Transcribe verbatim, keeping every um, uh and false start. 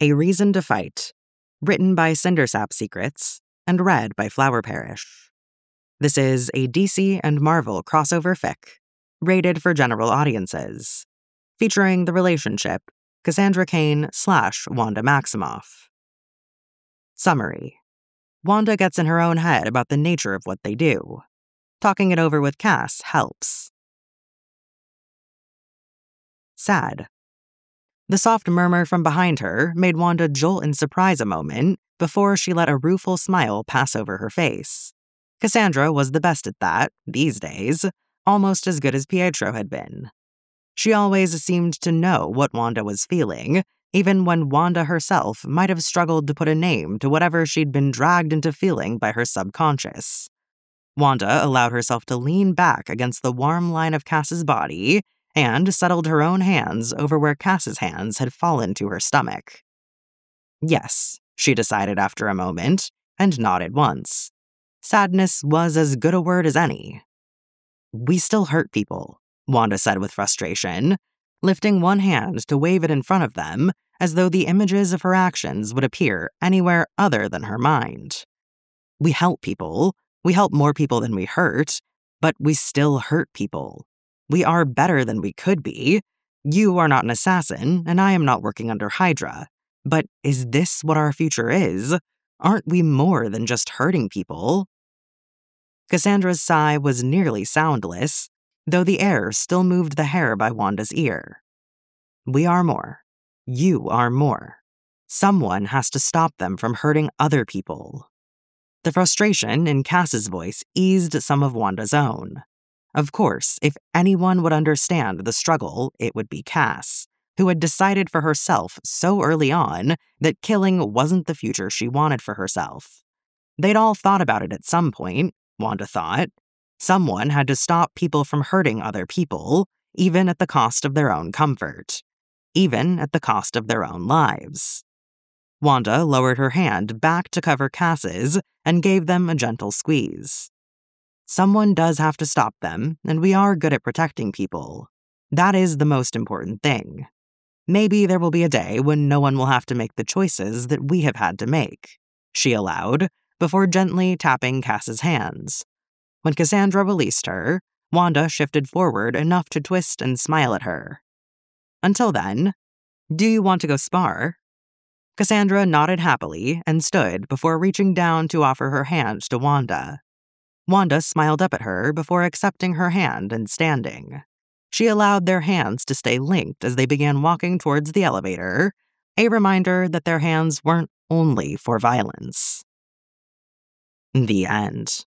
A Reason to Fight, written by Cindersap Secrets and read by Flower Parish. This is a D C and Marvel crossover fic, rated for general audiences, featuring the relationship Cassandra Cain slash Wanda Maximoff. Summary. Wanda gets in her own head about the nature of what they do. Talking it over with Cass helps. Sad. The soft murmur from behind her made Wanda jolt in surprise a moment before she let a rueful smile pass over her face. Cassandra was the best at that, these days, almost as good as Pietro had been. She always seemed to know what Wanda was feeling, even when Wanda herself might have struggled to put a name to whatever she'd been dragged into feeling by her subconscious. Wanda allowed herself to lean back against the warm line of Cass's body and settled her own hands over where Cass's hands had fallen to her stomach. Yes, she decided after a moment, and nodded once. Sadness was as good a word as any. We still hurt people, Wanda said with frustration, lifting one hand to wave it in front of them as though the images of her actions would appear anywhere other than her mind. We help people, we help more people than we hurt, but we still hurt people. We are better than we could be. You are not an assassin, and I am not working under Hydra. But is this what our future is? Aren't we more than just hurting people? Cassandra's sigh was nearly soundless, though the air still moved the hair by Wanda's ear. We are more. You are more. Someone has to stop them from hurting other people. The frustration in Cass's voice eased some of Wanda's own. Of course, if anyone would understand the struggle, it would be Cass, who had decided for herself so early on that killing wasn't the future she wanted for herself. They'd all thought about it at some point, Wanda thought. Someone had to stop people from hurting other people, even at the cost of their own comfort, even at the cost of their own lives. Wanda lowered her hand back to cover Cass's and gave them a gentle squeeze. Someone does have to stop them, and we are good at protecting people. That is the most important thing. Maybe there will be a day when no one will have to make the choices that we have had to make, she allowed, before gently tapping Cass's hands. When Cassandra released her, Wanda shifted forward enough to twist and smile at her. Until then, do you want to go spar? Cassandra nodded happily and stood before reaching down to offer her hand to Wanda. Wanda smiled up at her before accepting her hand and standing. She allowed their hands to stay linked as they began walking towards the elevator, a reminder that their hands weren't only for violence. The end.